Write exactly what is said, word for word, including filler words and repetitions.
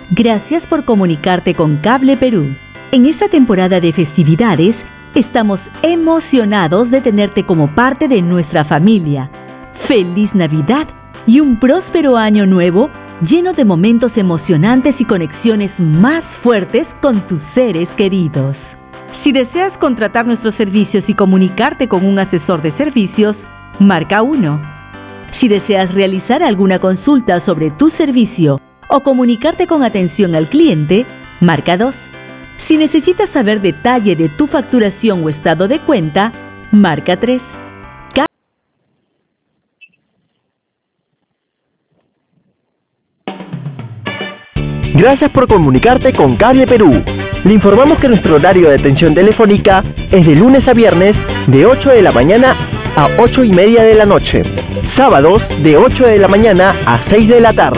Gracias por comunicarte con Cable Perú. En esta temporada de festividades, estamos emocionados de tenerte como parte de nuestra familia. ¡Feliz Navidad y un próspero año nuevo lleno de momentos emocionantes y conexiones más fuertes con tus seres queridos! Si deseas contratar nuestros servicios y comunicarte con un asesor de servicios, marca uno. Si deseas realizar alguna consulta sobre tu servicio o comunicarte con atención al cliente, marca dos. Si necesitas saber detalle de tu facturación o estado de cuenta, marca tres. Gracias por comunicarte con Cable Perú. Le informamos que nuestro horario de atención telefónica es de lunes a viernes de ocho de la mañana a ocho y media de la noche. Sábados de ocho de la mañana a seis de la tarde.